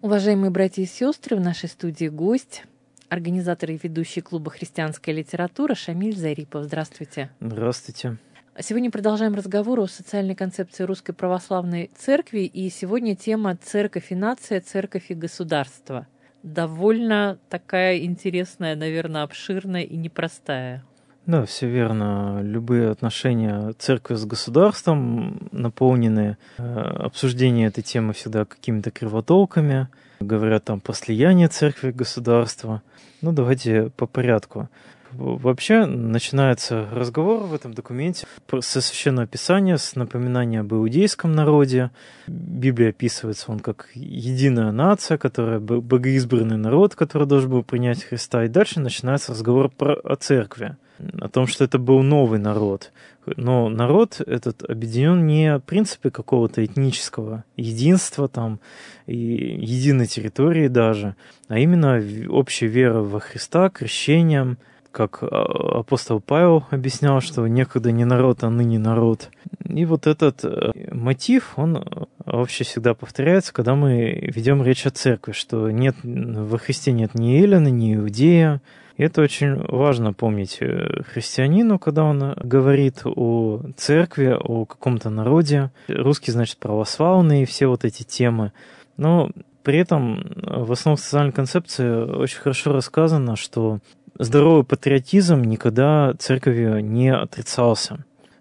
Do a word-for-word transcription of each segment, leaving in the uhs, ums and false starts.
Уважаемые братья и сестры, в нашей студии гость, организатор и ведущий клуба «Христианская литература» Шамиль Зарипов. Здравствуйте. Здравствуйте. Сегодня продолжаем разговор о социальной концепции Русской Православной Церкви, и сегодня тема «Церковь и нация, церковь и государство». Довольно такая интересная, наверное, обширная и непростая. Да, все верно. Любые отношения церкви с государством наполнены э, обсуждение этой темы всегда какими-то кривотолками. Говорят там про слияние церкви и государства. Ну, давайте по порядку. Вообще начинается разговор в этом документе со Священного Писания, с напоминания об иудейском народе. Библия описывается он как единая нация, которая богоизбранный народ, который должен был принять Христа. И дальше начинается разговор про, о церкви, о том, что это был новый народ. Но народ этот объединен не принципе какого-то этнического единства там, и единой территории даже, а именно общей веры во Христа, крещением, как апостол Павел объяснял, что некогда не народ, а ныне народ. И вот этот мотив, он вообще всегда повторяется, когда мы ведем речь о церкви, что нет, во Христе нет ни Эллина, ни Иудея. И это очень важно помнить христианину, когда он говорит о церкви, о каком-то народе. Русский, значит, православный, и все вот эти темы. Но при этом в основе социальной концепции очень хорошо рассказано, что здоровый патриотизм никогда церковью не отрицался.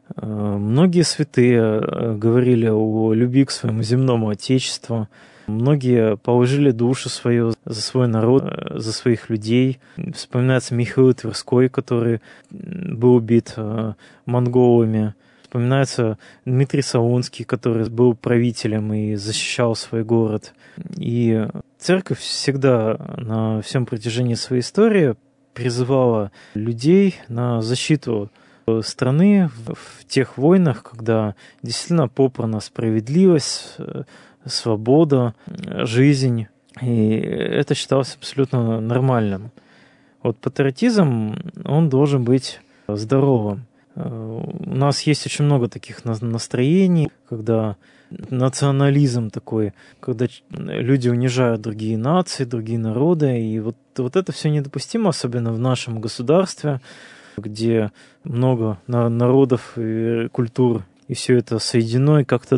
Многие святые говорили о любви к своему земному отечеству. Многие положили душу свою за свой народ, за своих людей. Вспоминается Михаил Тверской, который был убит монголами. Вспоминается Дмитрий Солунский, который был правителем и защищал свой город. И церковь всегда на всем протяжении своей истории призывала людей на защиту страны в тех войнах, когда действительно попрана справедливость, свобода, жизнь. И это считалось абсолютно нормальным. Вот патриотизм, он должен быть здоровым. У нас есть очень много таких настроений, когда национализм такой, когда люди унижают другие нации, другие народы, и вот, вот это все недопустимо, особенно в нашем государстве, где много народов и культур, и все это соединено, и как-то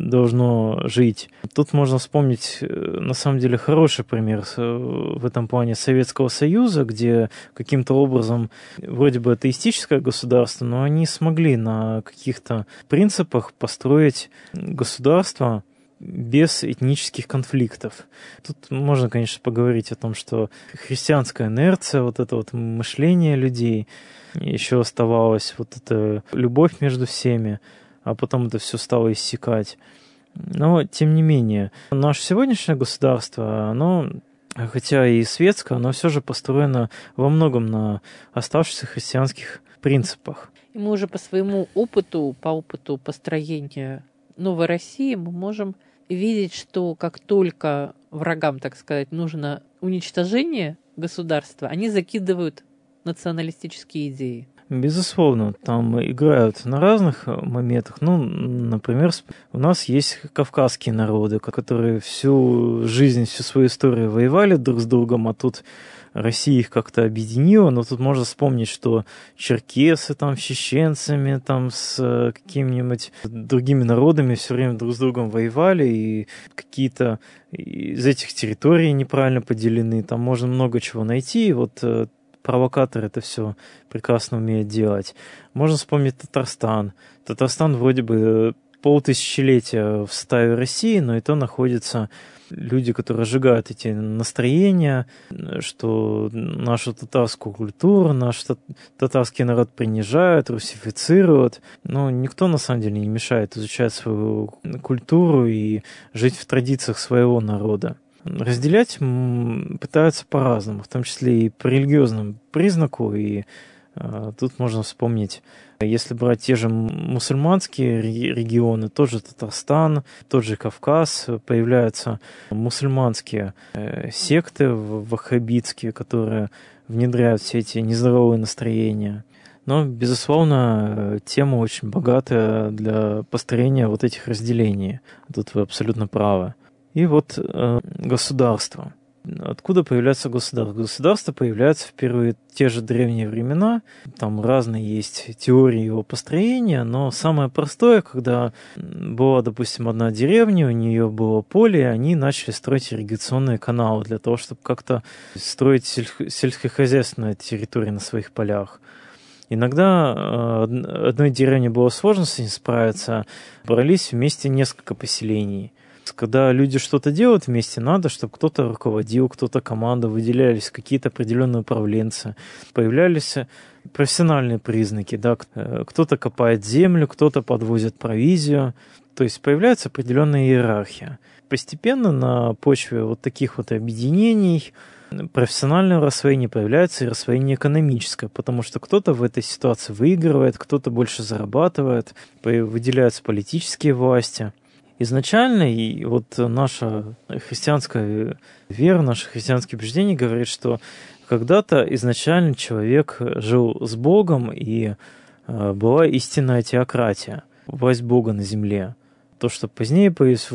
должно жить. Тут можно вспомнить, на самом деле, хороший пример в этом плане Советского Союза, где каким-то образом вроде бы атеистическое государство, но они смогли на каких-то принципах построить государство без этнических конфликтов. Тут можно, конечно, поговорить о том, что христианская инерция, вот это вот мышление людей, еще оставалась вот эта любовь между всеми, а потом это все стало иссякать. Но, тем не менее, наше сегодняшнее государство, оно, хотя и светское, оно все же построено во многом на оставшихся христианских принципах. И мы уже по своему опыту, по опыту построения новой России, мы можем видеть, что как только врагам, так сказать, нужно уничтожение государства, они закидывают националистические идеи. Безусловно, там играют на разных моментах. Ну, например, у нас есть кавказские народы, которые всю жизнь, всю свою историю воевали друг с другом, а тут Россия их как-то объединила. Но тут можно вспомнить, что черкесы там с чеченцами, там с какими-нибудь другими народами все время друг с другом воевали, и какие-то из этих территорий неправильно поделены. Там можно много чего найти. И вот провокатор это все прекрасно умеет делать. Можно вспомнить Татарстан. Татарстан вроде бы полтысячелетия в составе России, но и то находятся люди, которые сжигают эти настроения, что нашу татарскую культуру, наш татарский народ принижают, русифицируют. Но никто на самом деле не мешает изучать свою культуру и жить в традициях своего народа. Разделять пытаются по-разному, в том числе и по религиозному признаку, и а, тут можно вспомнить, если брать те же мусульманские регионы, тот же Татарстан, тот же Кавказ, появляются мусульманские э, секты ваххабитские, которые внедряют все эти нездоровые настроения. Но, безусловно, тема очень богатая для построения вот этих разделений. Тут вы абсолютно правы. И вот э, государство. Откуда появляется государство? Государство появляется в первые те же древние времена. Там разные есть теории его построения, но самое простое, когда была, допустим, одна деревня, у нее было поле, и они начали строить ирригационные каналы для того, чтобы как-то строить сельско- сельскохозяйственную территорию на своих полях. Иногда э, одной деревне было сложно с этим справиться, брались вместе несколько поселений. Когда люди что-то делают вместе, надо, чтобы кто-то руководил, кто-то командовал, выделялись какие-то определенные управленцы, появлялись профессиональные признаки, да, кто-то копает землю, кто-то подвозит провизию, то есть появляется определенная иерархия. Постепенно на почве вот таких вот объединений профессионального рассвоения появляется и рассвоение экономическое, потому что кто-то в этой ситуации выигрывает, кто-то больше зарабатывает, выделяются политические власти. Изначально и вот наша христианская вера, наше христианское убеждение говорит, что когда-то изначально человек жил с Богом, и была истинная теократия, власть Бога на земле. То, что позднее появилась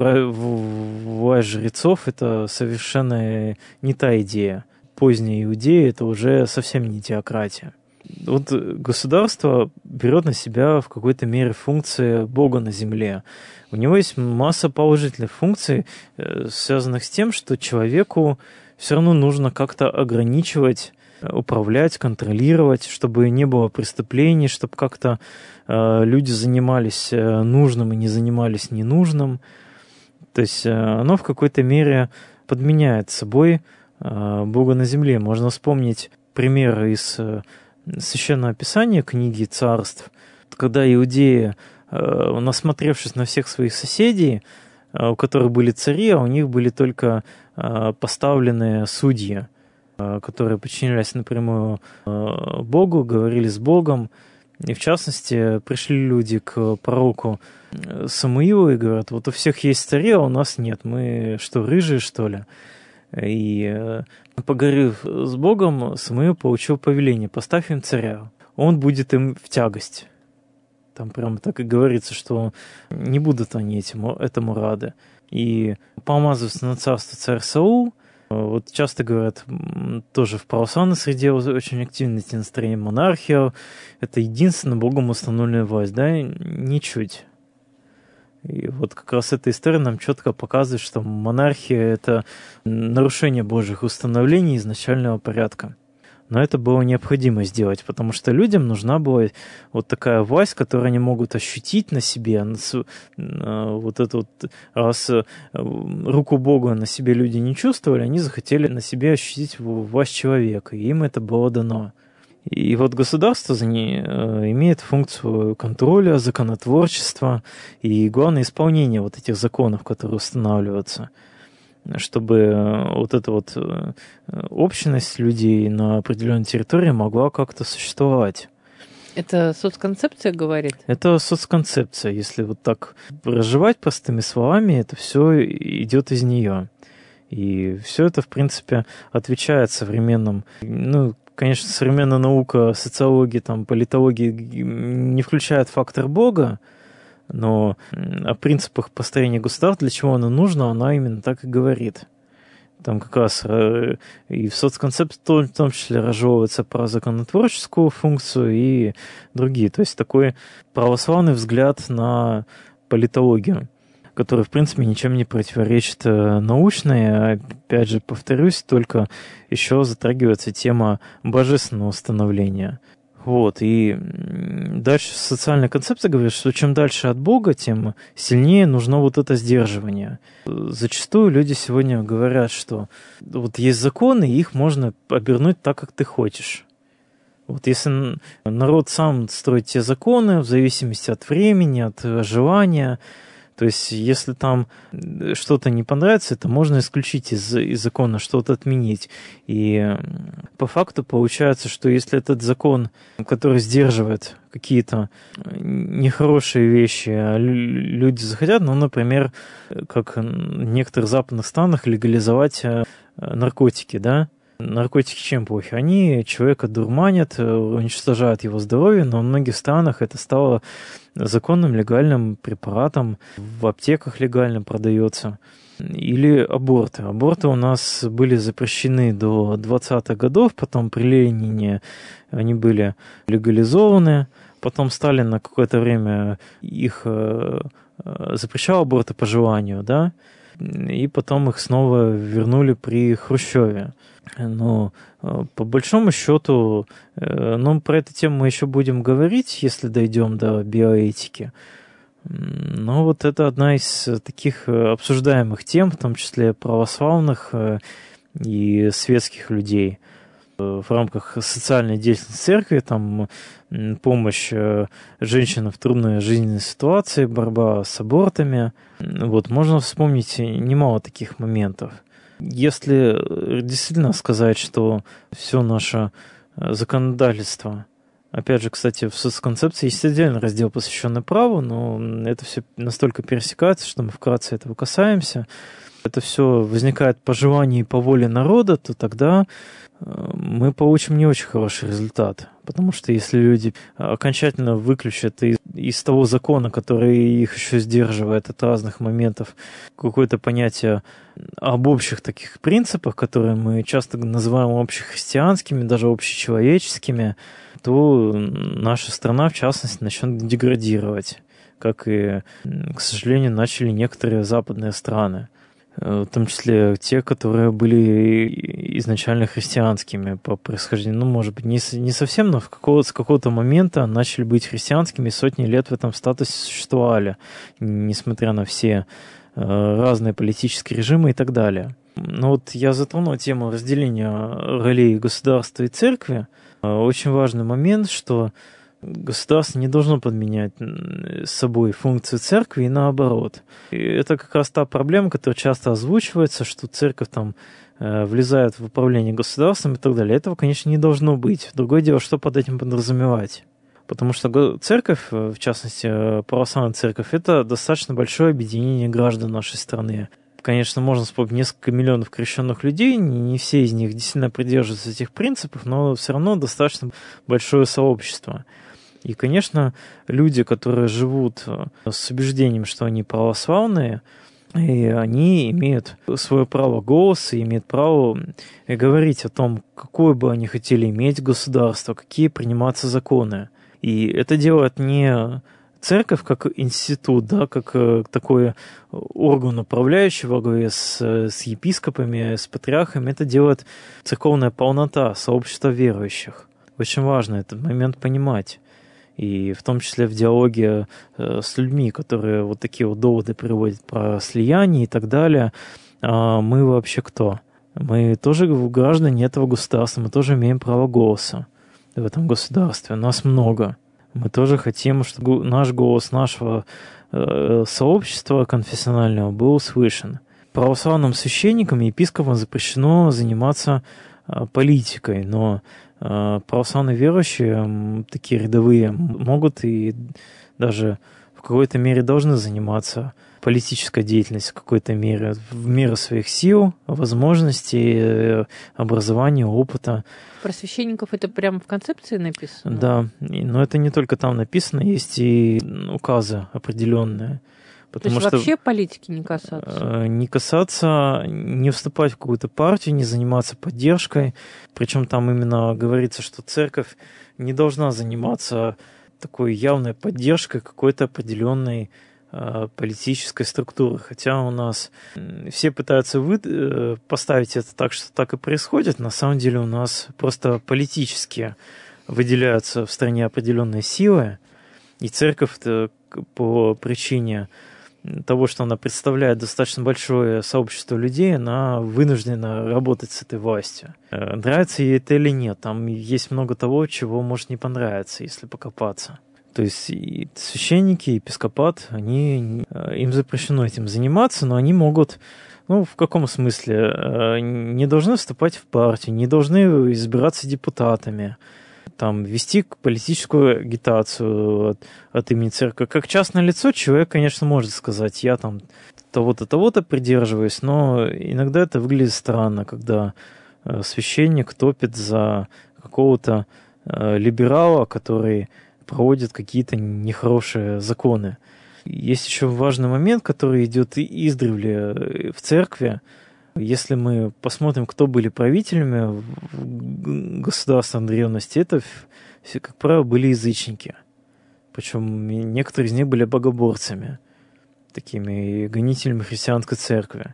власть жрецов, это совершенно не та идея. Поздняя Иудея – это уже совсем не теократия. Вот государство берет на себя в какой-то мере функции Бога на земле. У него есть масса положительных функций, связанных с тем, что человеку все равно нужно как-то ограничивать, управлять, контролировать, чтобы не было преступлений, чтобы как-то люди занимались нужным и не занимались ненужным. То есть оно в какой-то мере подменяет собой Бога на земле. Можно вспомнить примеры из Священного Писания, книги Царств, когда иудеи, насмотревшись на всех своих соседей, у которых были цари, а у них были только поставленные судьи, которые подчинялись напрямую Богу, говорили с Богом. И в частности, пришли люди к пророку Самуилу и говорят: вот у всех есть цари, а у нас нет. Мы что, рыжие, что ли? И поговорив с Богом, Самуил получил повеление: поставь им царя, он будет им в тягость. Там прямо так и говорится, что не будут они этому, этому рады. И помазывается на царство царь Саул. Вот часто говорят, тоже в православной среде очень активно эти настроения: монархия – это единственная Богом установленная власть. Да, ничуть. И вот как раз эта история нам четко показывает, что монархия – это нарушение Божьих установлений изначального порядка. Но это было необходимо сделать, потому что людям нужна была вот такая власть, которую они могут ощутить на себе. Вот эту вот, раз руку Бога на себе люди не чувствовали, они захотели на себе ощутить власть человека, и им это было дано. И вот государство за ней имеет функцию контроля, законотворчества и, главное, исполнения вот этих законов, которые устанавливаются, чтобы вот эта вот общность людей на определенной территории могла как-то существовать. Это соцконцепция говорит? Это соцконцепция. Если вот так разжевать простыми словами, это все идет из нее. И все это, в принципе, отвечает современным, ну, конечно, современная наука, социология, там, политология не включает фактор Бога, но о принципах построения государства, для чего оно нужно, она именно так и говорит. Там как раз и в соцконцепции в том числе разжевывается про законотворческую функцию и другие. То есть такой православный взгляд на политологию, который, в принципе, ничем не противоречит научной. Опять же, повторюсь, только еще затрагивается тема божественного становления. Вот, и дальше социальная концепция говорит, что чем дальше от Бога, тем сильнее нужно вот это сдерживание. Зачастую люди сегодня говорят, что вот есть законы, и их можно обернуть так, как ты хочешь. Вот если народ сам строит те законы в зависимости от времени, от желания, то есть если там что-то не понравится, это можно исключить из, из закона, что-то отменить. И по факту получается, что если этот закон, который сдерживает какие-то нехорошие вещи, а люди захотят, ну, например, как в некоторых западных странах легализовать наркотики, да? Наркотики чем плохи? Они человека дурманят, уничтожают его здоровье, но в многих странах это стало законным легальным препаратом, в аптеках легально продается. Или аборты. Аборты у нас были запрещены до двадцатых годов, потом при Ленине они были легализованы, потом Сталин на какое-то время их запрещал, аборты по желанию, да, и потом их снова вернули при Хрущеве. Но по большому счету, ну, про эту тему мы еще будем говорить, если дойдем до биоэтики. Но вот это одна из таких обсуждаемых тем, в том числе православных и светских людей. В рамках социальной деятельности церкви, там помощь женщинам в трудной жизненной ситуации, борьба с абортами. Вот, можно вспомнить немало таких моментов. Если действительно сказать, что все наше законодательство, опять же, кстати, в соцконцепции есть отдельный раздел, посвященный праву, но это все настолько пересекается, что мы вкратце этого касаемся. Это все возникает по желанию и по воле народа, то тогда мы получим не очень хороший результат. Потому что если люди окончательно выключат из, из того закона, который их еще сдерживает от разных моментов, какое-то понятие об общих таких принципах, которые мы часто называем общехристианскими, даже общечеловеческими, то наша страна, в частности, начнет деградировать, как и, к сожалению, начали некоторые западные страны. В том числе те, которые были изначально христианскими по происхождению. Ну, может быть, не, не совсем, но в какого, с какого-то момента начали быть христианскими, и сотни лет в этом статусе существовали, несмотря на все э, разные политические режимы и так далее. Но вот я затронул тему разделения ролей государства и церкви. Очень важный момент, что государство не должно подменять с собой функцию церкви и наоборот. И это как раз та проблема, которая часто озвучивается, что церковь там э, влезает в управление государством и так далее. Этого, конечно, не должно быть. Другое дело, что под этим подразумевать. Потому что церковь, в частности, православная церковь, это достаточно большое объединение граждан нашей страны. Конечно, можно вспомнить несколько миллионов крещенных людей, не все из них действительно придерживаются этих принципов, но все равно достаточно большое сообщество. И, конечно, люди, которые живут с убеждением, что они православные, и они имеют свое право голоса, имеют право говорить о том, какое бы они хотели иметь государство, какие приниматься законы. И это делает не церковь как институт, да, как такой орган управляющий во главе с, с епископами, с патриархами, это делает церковная полнота, сообщество верующих. Очень важно этот момент понимать. И в том числе в диалоге с людьми, которые вот такие вот доводы приводят про слияние и так далее. Мы вообще кто? Мы тоже граждане этого государства, мы тоже имеем право голоса в этом государстве. Нас много. Мы тоже хотим, чтобы наш голос нашего сообщества конфессионального был услышан. Православным священникам и епископам запрещено заниматься политикой, но православные верующие, такие рядовые, могут и даже в какой-то мере должны заниматься политической деятельностью в какой-то мере, в меру своих сил, возможностей, образования, опыта. Про священников это прямо в концепции написано? Да, но это не только там написано, есть и указы определенные. Потому То есть что вообще политики не касаться? Не касаться, не вступать в какую-то партию, не заниматься поддержкой. Причем там именно говорится, что церковь не должна заниматься такой явной поддержкой какой-то определенной э, политической структуры. Хотя у нас все пытаются вы, э, поставить это так, что так и происходит. На самом деле у нас просто политически выделяются в стране определенные силы. И церковь по причине того, что она представляет достаточно большое сообщество людей, она вынуждена работать с этой властью. Нравится ей это или нет, там есть много того, чего может не понравиться, если покопаться. То есть и священники, и епископат, они, им запрещено этим заниматься, но они могут, ну, в каком смысле, не должны вступать в партию, не должны избираться депутатами, там, вести политическую агитацию от, от имени церкви. Как частное лицо человек, конечно, может сказать, я там того-то, того-то придерживаюсь, но иногда это выглядит странно, когда священник топит за какого-то либерала, который проводит какие-то нехорошие законы. Есть еще важный момент, который идет издревле в церкви. Если мы посмотрим, кто были правителями в государственной древности, это, как правило, были язычники. Причем некоторые из них были богоборцами, такими гонителями христианской церкви.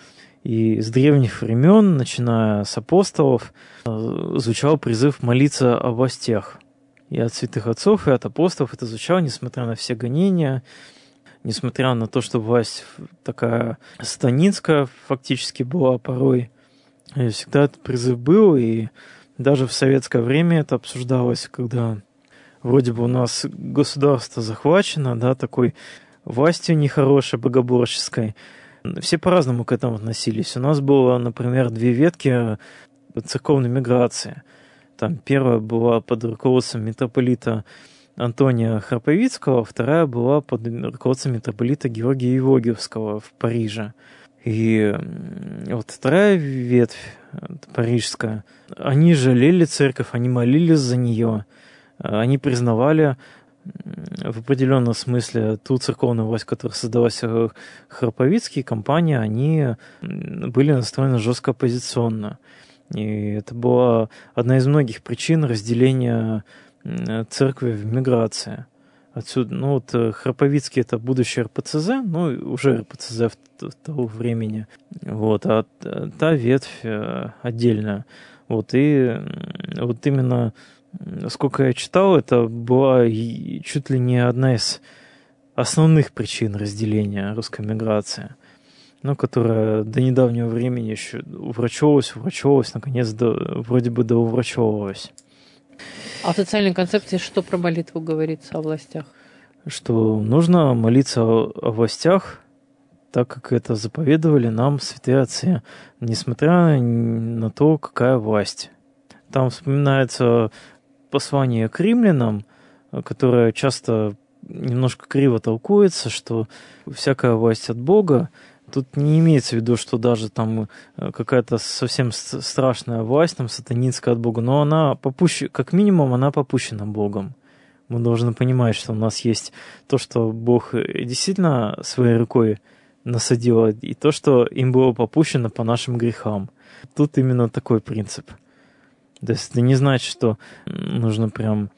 И с древних времен, начиная с апостолов, звучал призыв молиться о властях. И от святых отцов, и от апостолов это звучало, несмотря на все гонения, несмотря на то, что власть такая сатанинская фактически была порой. И всегда этот призыв был, и даже в советское время это обсуждалось, когда вроде бы у нас государство захвачено, да, такой властью нехорошей, богоборческой. Все по-разному к этому относились. У нас было, например, две ветки церковной миграции. Там первая была под руководством митрополита Антония Храповицкого, вторая была под руководством митрополита Георгия Евогиевского в Париже. И вот вторая ветвь парижская, они жалели церковь, они молились за нее, они признавали в определенном смысле ту церковную власть, которая создалась Храповицкий, компания, они были настроены жестко оппозиционно. И это была одна из многих причин разделения церкви в миграции. Отсюда, ну вот Храповицкий — это будущий эр пэ цэ зэ, ну уже эр пэ цэ зэ в того времени, вот, а та ветвь отдельная. Вот, и вот именно, сколько я читал, это была чуть ли не одна из основных причин разделения русской миграции, ну, которая до недавнего времени еще уврачевывалась, уврачевывалась, наконец, до, вроде бы доуврачевывалась. А в социальной концепции что про молитву говорится о властях? Что нужно молиться о, о властях, так как это заповедовали нам святые отцы, несмотря на то, какая власть. Там вспоминается послание к римлянам, которое часто немножко криво толкуется, что всякая власть от Бога. Тут не имеется в виду, что даже там какая-то совсем страшная власть, там сатанинская от Бога, но она попущена, как минимум, она попущена Богом. Мы должны понимать, что у нас есть то, что Бог действительно своей рукой насадил, и то, что им было попущено по нашим грехам. Тут именно такой принцип. То есть это не значит, что нужно прям,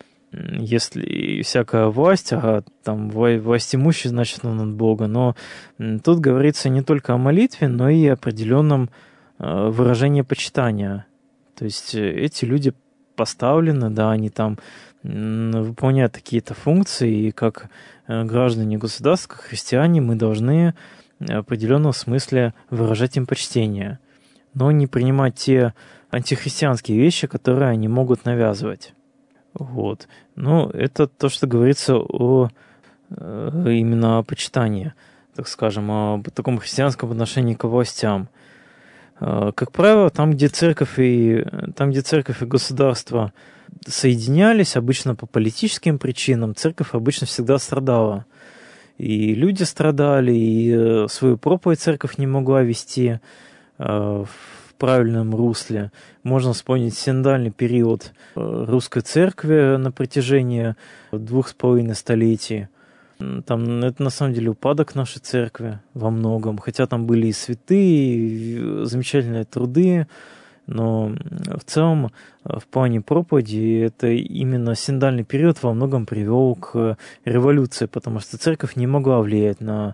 если всякая власть, а там власть имущий, значит, он от Бога. Но тут говорится не только о молитве, но и о определенном выражении почитания. То есть эти люди поставлены, да, они там выполняют какие-то функции, и как граждане государства, как христиане, мы должны в определенном смысле выражать им почтение, но не принимать те антихристианские вещи, которые они могут навязывать. Вот. Ну, это то, что говорится о именно о почитании, так скажем, об таком христианском отношении к властям. Как правило, там, где церковь и, там, где церковь и государство соединялись, обычно по политическим причинам, церковь обычно всегда страдала. И люди страдали, и свою проповедь церковь не могла вести в правильном русле. Можно вспомнить синодальный период русской церкви на протяжении двух с половиной столетий. Там это на самом деле упадок нашей церкви во многом, хотя там были и святые, и замечательные труды, но в целом в плане проповеди это именно синодальный период во многом привел к революции, потому что церковь не могла влиять на,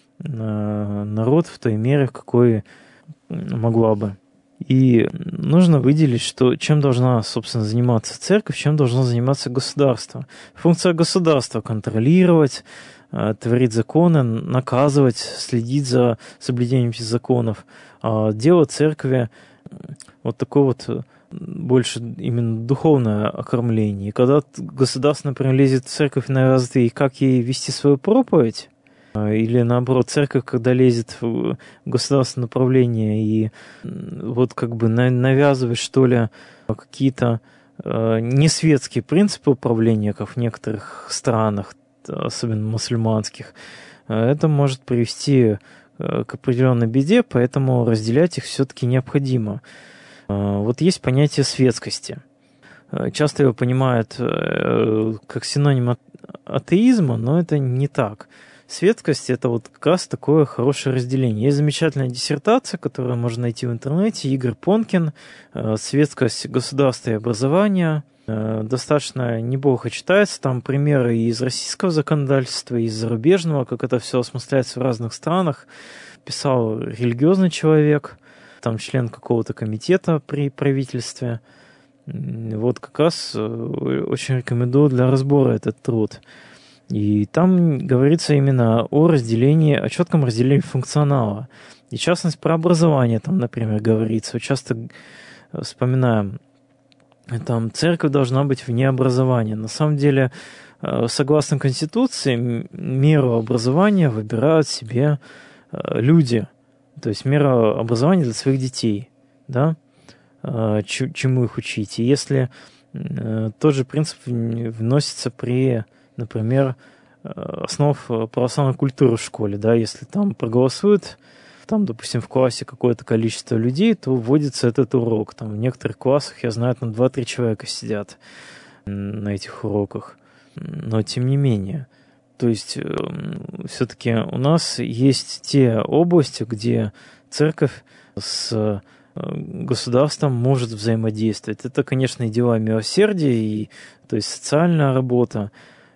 на народ в той мере, в какой могла бы. И нужно выделить, что чем должна, собственно, заниматься церковь, чем должно заниматься государство. Функция государства — контролировать, творить законы, наказывать, следить за соблюдением этих законов. А дело церкви вот такое вот больше именно духовное окормление. И когда государство, например, лезет в церковь и навязывает ей, как ей вести свою проповедь, или наоборот, церковь, когда лезет в государственное направление и вот как бы навязывает, что ли, какие-то несветские принципы управления, как в некоторых странах, особенно мусульманских, это может привести к определенной беде, поэтому разделять их все-таки необходимо. Вот есть понятие светскости. Часто его понимают как синоним атеизма, но это не так. светскость – это вот как раз такое хорошее разделение. Есть замечательная диссертация, которую можно найти в интернете, Игорь Понкин «Светскость государства и образования». Достаточно неплохо читается, там примеры из российского законодательства, из зарубежного, как это все осмысляется в разных странах. Писал религиозный человек, там член какого-то комитета при правительстве. Вот как раз очень рекомендую для разбора этот труд. И там говорится именно о разделении, о четком разделении функционала. И в частности про образование там, например, говорится. Часто вспоминаем, там церковь должна быть вне образования. На самом деле, согласно Конституции, меру образования выбирают себе люди. То есть мера образования для своих детей. Да? Чему их учить. И если тот же принцип вносится при, например, основ православной культуры в школе, да, если там проголосуют, там, допустим, в классе какое-то количество людей, то вводится этот урок. Там в некоторых классах, я знаю, там два-три человека сидят на этих уроках. Но тем не менее. То есть все-таки у нас есть те области, где церковь с государством может взаимодействовать. Это, конечно, и дела милосердия, и, то есть социальная работа,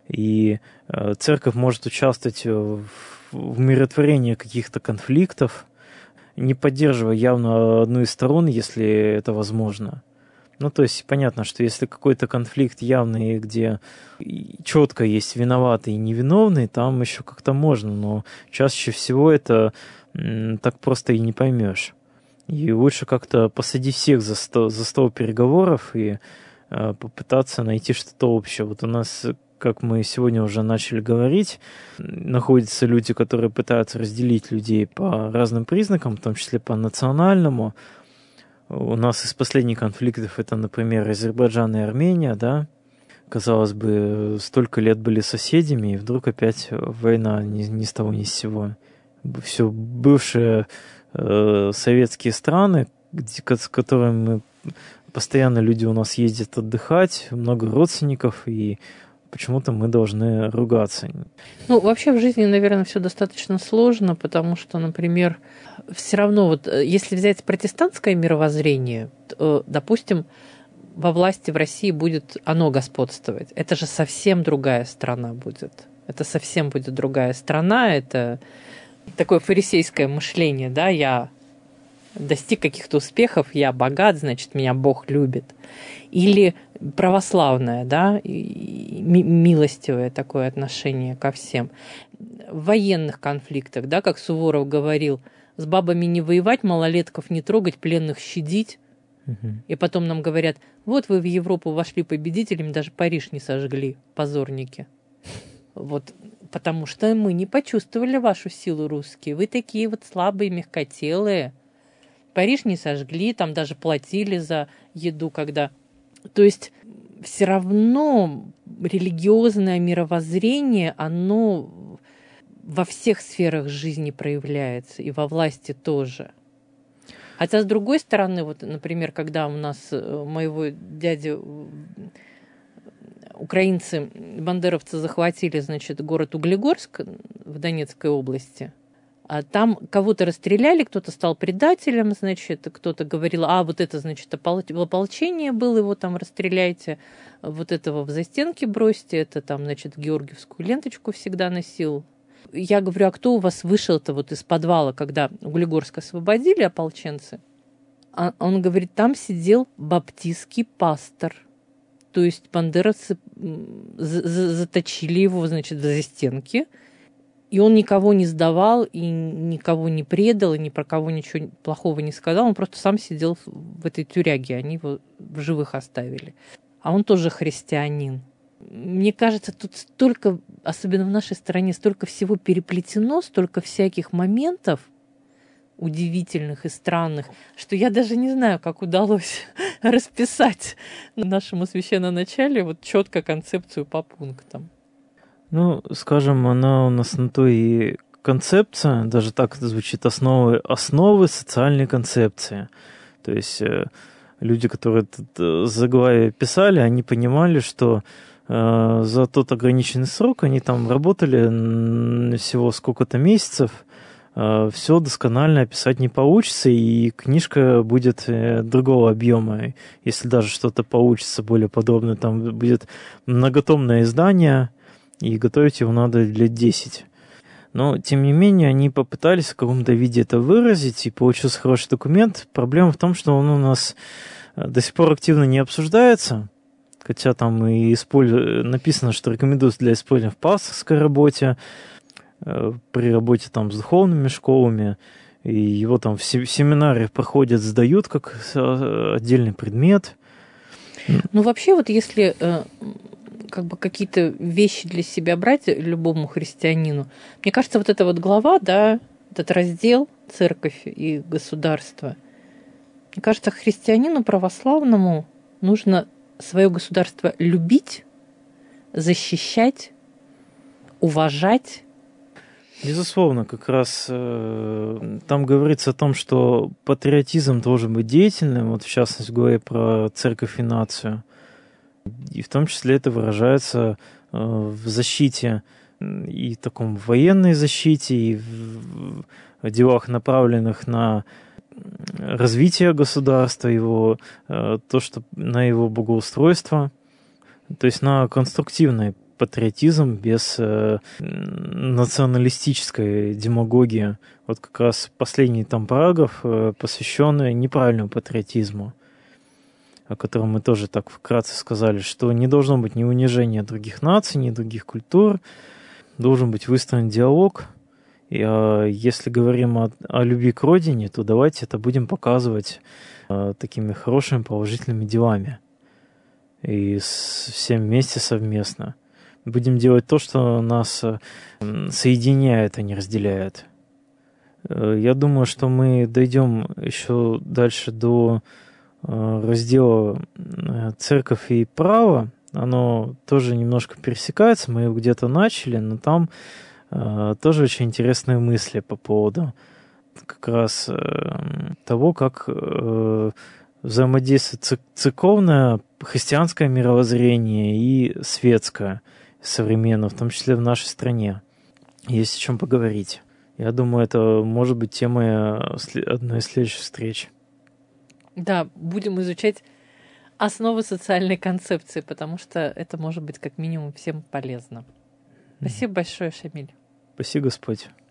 и церковь может участвовать в в умиротворении каких-то конфликтов, не поддерживая явно одну из сторон, если это возможно. Ну, то есть, понятно, что если какой-то конфликт явный, где четко есть виноватый и невиновный, там еще как-то можно, но чаще всего это так просто и не поймешь. И лучше как-то посадить всех за стол, за стол переговоров и э, попытаться найти что-то общее. Вот у нас, как мы сегодня уже начали говорить, находятся люди, которые пытаются разделить людей по разным признакам, в том числе по национальному. У нас из последних конфликтов это, например, Азербайджан и Армения, да. Казалось бы, столько лет были соседями, и вдруг опять война ни, ни с того ни с сего. Все бывшие э, советские страны, где, с которыми постоянно люди у нас ездят отдыхать, много родственников, и почему-то мы должны ругаться. Ну, вообще в жизни, наверное, все достаточно сложно, потому что, например, все равно, вот если взять протестантское мировоззрение, то, допустим, во власти в России будет оно господствовать. Это же совсем другая страна будет. Это совсем будет другая страна. Это такое фарисейское мышление, да, я достиг каких-то успехов, я богат, значит, меня Бог любит. Или православное, да, милостивое такое отношение ко всем. В военных конфликтах, да, как Суворов говорил, с бабами не воевать, малолетков не трогать, пленных щадить. Угу. И потом нам говорят, вот вы в Европу вошли победителями, даже Париж не сожгли, позорники. Вот, потому что мы не почувствовали вашу силу, русские. Вы такие вот слабые, мягкотелые. Париж не сожгли, там даже платили за еду, когда... То есть все равно религиозное мировоззрение, оно во всех сферах жизни проявляется, и во власти тоже. Хотя, с другой стороны, вот, например, когда у нас моего дядю украинцы, бандеровцы захватили, значит, город Углегорск в Донецкой области, а там кого-то расстреляли, кто-то стал предателем, значит, кто-то говорил, а вот это, значит, ополчение было, его там расстреляйте, вот этого в застенки бросьте, это там, значит, георгиевскую ленточку всегда носил. Я говорю, а кто у вас вышел-то вот из подвала, когда Углегорск освободили ополченцы? А он говорит, там сидел баптистский пастор. То есть бандеровцы заточили его, значит, в застенки, и он никого не сдавал, и никого не предал, и ни про кого ничего плохого не сказал. Он просто сам сидел в этой тюряге, они его в живых оставили. А он тоже христианин. Мне кажется, тут столько, особенно в нашей стране, столько всего переплетено, столько всяких моментов удивительных и странных, что я даже не знаю, как удалось расписать нашему священноначалию вот четко концепцию по пунктам. Ну, скажем, она у нас на то и концепция, даже так это звучит, основы, основы социальной концепции. То есть люди, которые это заглавие писали, они понимали, что за тот ограниченный срок, они там работали всего сколько-то месяцев, все досконально описать не получится, и книжка будет другого объема. Если даже что-то получится более подробно, там будет многотомное издание, и готовить его надо лет десять. Но, тем не менее, они попытались в каком-то виде это выразить, и получился хороший документ. Проблема в том, что он у нас до сих пор активно не обсуждается, хотя там и использ... написано, что рекомендуется для использования в пасторской работе, при работе там с духовными школами, и его там в семинаре проходят, сдают как отдельный предмет. Ну, вообще, вот если как бы какие-то вещи для себя брать любому христианину, мне кажется, вот эта вот глава, да, этот раздел «Церковь и государство», мне кажется, христианину православному нужно свое государство любить, защищать, уважать. Безусловно, как раз э, там говорится о том, что патриотизм должен быть деятельным, вот в частности говоря про церковь и нацию. И в том числе это выражается э, в защите, и в таком военной защите, и в, в делах, направленных на развитие государства, его, э, то, что на его богоустройство, то есть на конструктивный патриотизм без э, националистической демагогии. Вот как раз последний там параграф, э, посвященный неправильному патриотизму, о котором мы тоже так вкратце сказали, что не должно быть ни унижения других наций, ни других культур, должен быть выстроен диалог. И э, если говорим о, о любви к родине, то давайте это будем показывать э, такими хорошими положительными делами. И с, всем вместе совместно. Будем делать то, что нас соединяет, а не разделяет. Я думаю, что мы дойдем еще дальше до раздела «Церковь и право». Оно тоже немножко пересекается, мы его где-то начали, но там тоже очень интересные мысли по поводу как раз того, как взаимодействует церковное, христианское мировоззрение и светское современно, в том числе в нашей стране. Есть о чем поговорить. Я думаю, это может быть темой одной из следующих встреч. Да, будем изучать основы социальной концепции, потому что это может быть как минимум всем полезно. Спасибо большое, Шамиль. Спасибо, Господь.